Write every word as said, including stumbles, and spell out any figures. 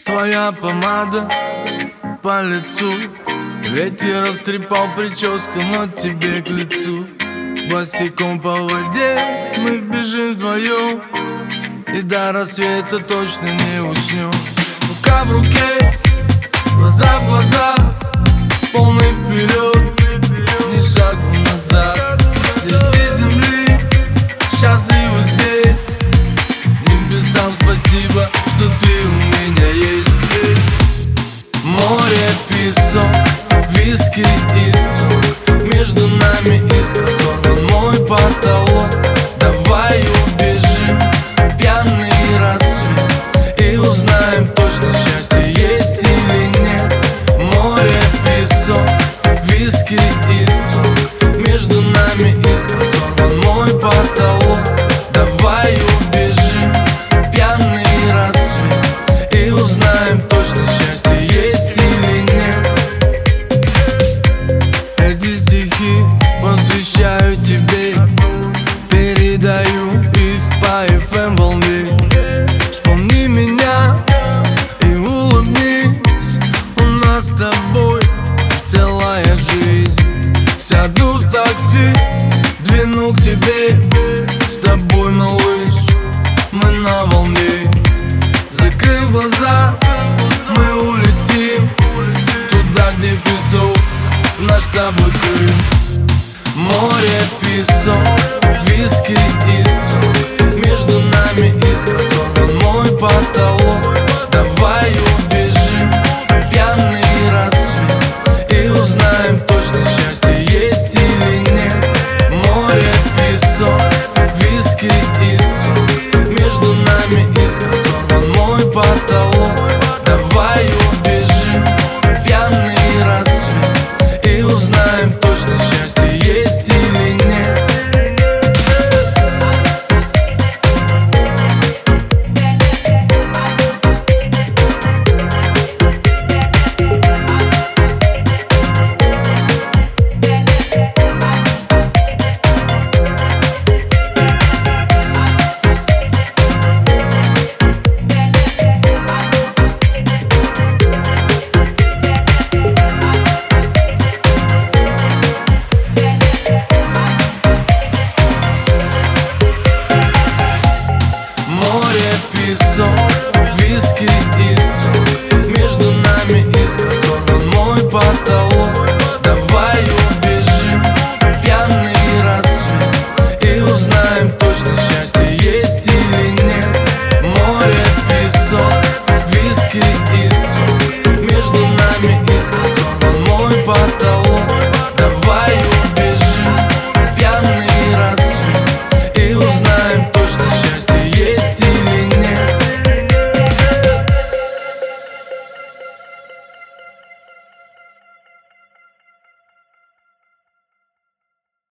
Твоя помада по лицу, ветер растрепал прическу, но тебе к лицу. Босиком по воде мы бежим вдвоем, и до рассвета точно не уснем. Рука в руке, глаза в глаза, полный вперед, ни шагу назад. Дети земли счастливы здесь, небесам спасибо, что ты у меня есть. Море, песок, виски и сок, между нами искра, сорван мой потолок. Давай убежим в пьяный рассвет и узнаем точно, счастье есть или нет. Море, песок, виски и сок, между нами искра, сорван мой потолок. Давай убежим в пьяный рассвет и узнаем точно, счастье есть или нет. Эти стихи посвящаю тебе, передаю их по эф эм волне. Вспомни меня и улыбнись, у нас с тобой целая жизнь. Сяду в такси, двину к тебе, с тобой, малыш, мы на волне. Закрыв глаза, мы улетим туда, где песок, наш с тобой Крым. Море, песок, виски и сок, между нами искра, сорван мой потолок.